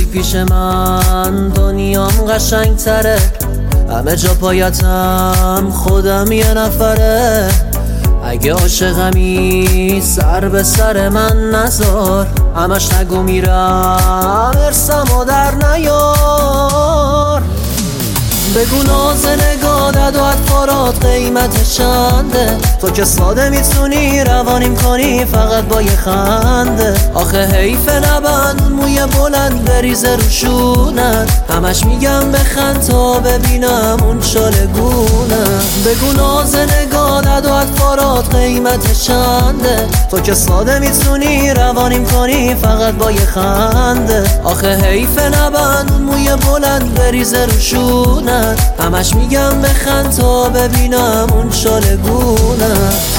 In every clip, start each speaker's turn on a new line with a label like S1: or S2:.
S1: پیش من دنیام قشنگ تره، همه جا پایتم خودم یه نفره. اگه عاشقمی سر به سر من نذار، همش نگو میرم ارسمو در نیار. بگو ناز نگاهت و اطفارات قیمت چنده، تو که ساده میتونی روانیم کنی فقط با یه خنده. آخه حیف نبند موی بلند بریزه روشونت، همش میگم بخند تا ببینم اون چالگونه. بگو ناز نگاهت و اطفارات قیمت چنده، تو که ساده میتونی روانیم کنی فقط با یه خنده. آخه حیف نبند موی بلند بریزه روشونت، همش میگم بخند تا ببینم اون چالگونه.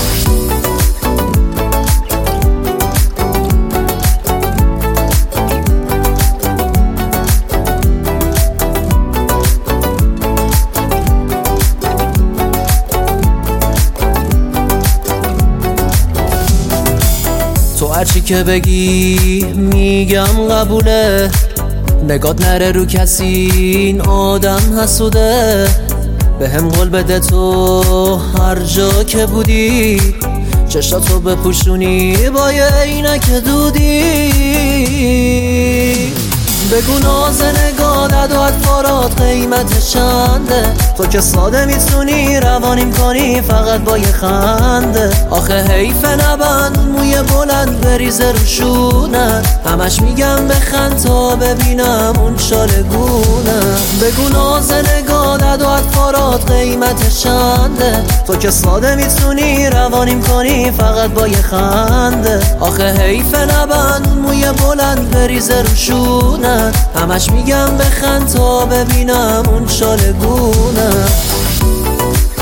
S1: تو هرچی که بگی میگم قبوله، نگات نره رو کسی این آدم حسوده. به هم قول بده تو هر جا که بودی، چشاتو بپوشونی با یه عینک دودی. بگو ناز نگاهت و اطفارات قیمت چنده، تو که ساده میتونی روانیم کنی فقط با یه خنده. آخه حیف نبند موی بلند بریزه روشونت، همش میگم بخند تا ببینم اون چالگونه. بگو ناز نگاهت و اطفارات قیمت چنده، تو که ساده میتونی روانیم کنی فقط با یه خنده. آخه حیف نبند موی بلند بریزه روشونت، همش میگم بخند تا ببینم اون چالگونه.